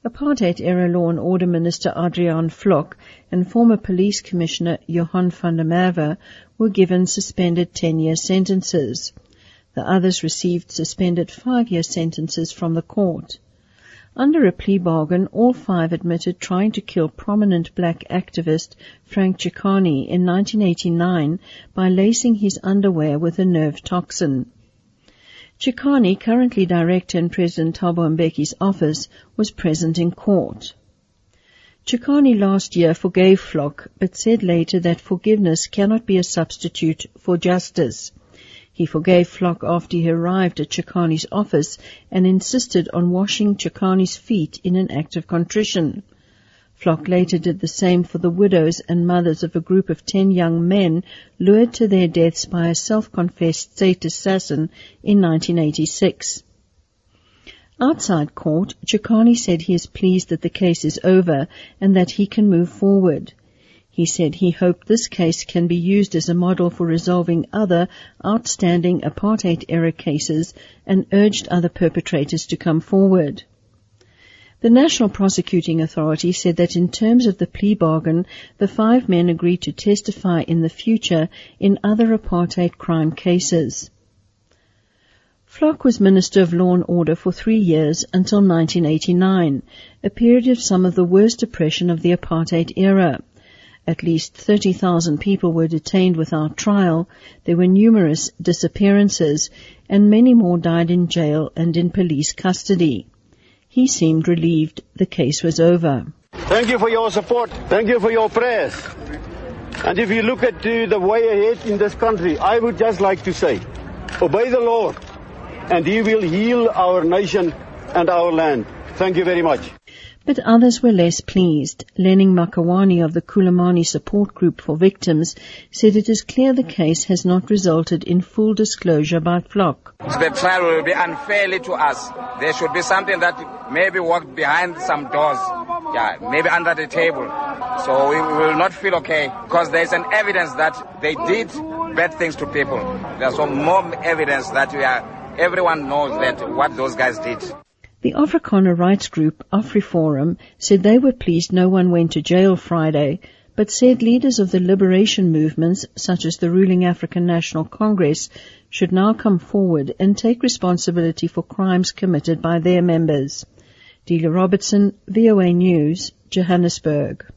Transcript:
Apartheid-era Law and Order Minister Adriaan Vlok and former Police Commissioner Johan van der Merwe were given suspended 10-year sentences. The others received suspended 5-year sentences from the court. Under a plea bargain, all 5 admitted trying to kill prominent black activist Frank Chikane in 1989 by lacing his underwear with a nerve toxin. Chikane, currently director in President Thabo Mbeki's office, was present in court. Chikane last year forgave Vlok, but said later that forgiveness cannot be a substitute for justice. He forgave Vlok after he arrived at Chikane's office and insisted on washing Chikane's feet in an act of contrition. Vlok later did the same for the widows and mothers of a group of 10 young men lured to their deaths by a self-confessed state assassin in 1986. Outside court, Chikane said he is pleased that the case is over and that he can move forward. He said he hoped this case can be used as a model for resolving other outstanding apartheid-era cases and urged other perpetrators to come forward. The National Prosecuting Authority said that in terms of the plea bargain, the 5 men agreed to testify in the future in other apartheid crime cases. Vlok was Minister of Law and Order for 3 years until 1989, a period of some of the worst oppression of the apartheid era. At least 30,000 people were detained without trial, there were numerous disappearances, and many more died in jail and in police custody. He seemed relieved the case was over. Thank you for your support. Thank you for your prayers. And if you look at the way ahead in this country, I would just like to say, obey the Lord, and He will heal our nation and our land. Thank you very much. But others were less pleased. Lening Makawani of the Kulamani Support Group for Victims said it is clear the case has not resulted in full disclosure by Vlok. The trial will be unfairly to us. There should be something that maybe worked behind some doors, maybe under the table. So we will not feel okay because there is an evidence that they did bad things to people. There's some more evidence that everyone knows that what those guys did. The Afrikaner rights group, AfriForum, said they were pleased no one went to jail Friday, but said leaders of the liberation movements, such as the ruling African National Congress, should now come forward and take responsibility for crimes committed by their members. Delia Robertson, VOA News, Johannesburg.